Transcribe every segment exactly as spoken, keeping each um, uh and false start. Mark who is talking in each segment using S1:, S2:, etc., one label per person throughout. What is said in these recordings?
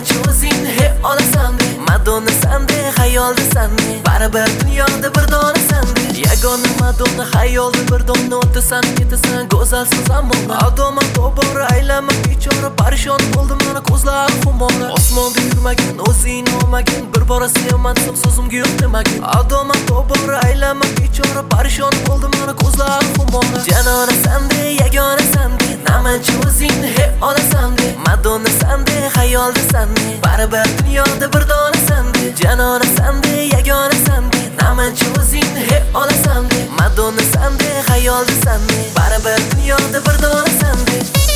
S1: namanchi o'zing he olasan de Madonna sande xayolda sande baribir dunyoda bir dona sande yagona Madonna xayolda bir dona o'tasan ketasan go'zalsiz zamona adoma to'g'ri aylanma bechora parishon bo'ldim mana ko'zlarim xumora osmonda yurmagin o'zing olmagin bir bora sevmadim so'zimga yo'q demagin adoma to'g'ri aylanma bechora parishon bo'ldim mana ko'zlarim xumora janona sande yagona sande namanchi o'zing he olasan de Madonna sande xayolda sande baribir dunyoda bir dona sande janona sande yagona sande namanchi o'zing he olasan de Madonna sande xayolda sande baribir dunyoda bir dona sande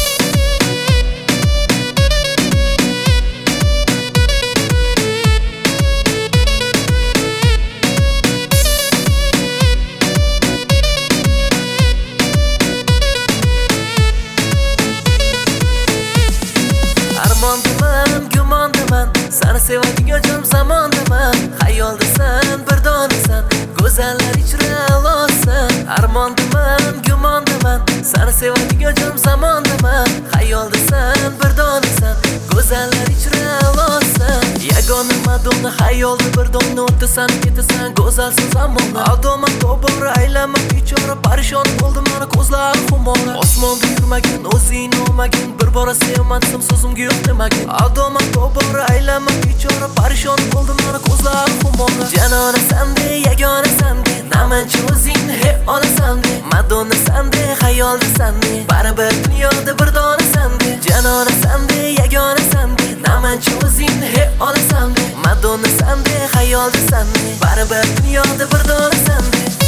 S1: Armondaman, gumondaman, seni sevadigan jon zamondaman Xayoldasan, bir donasan, go'zallar ichra olsan Armondaman, gumondaman, seni sevadigan jon zamondaman Xayoldasan, bir donasan, go'zallar ichra olsan Yagona Madonna xayolda bir dona o'tasan ketasan go'zalsiz zamona adoma to'g'ri aylanma bechora parishon bo'ldim mana ko'zlarim xumora osmonda yurmagin o'zing olmagin bir bora sevmadim so'zimga yo'q demagin adoma to'g'ri aylanma bechora parishon bo'ldim mana ko'zlarim xumora janona sande yagona sande namanchi o'zing he olasan de Madonna sande xayolda sande baribir dunyoda bir dona sande janona sande yagona sande namanchi o'zing he olasan de Madonna sande xayolda sande baribir dunyoda bir dona sande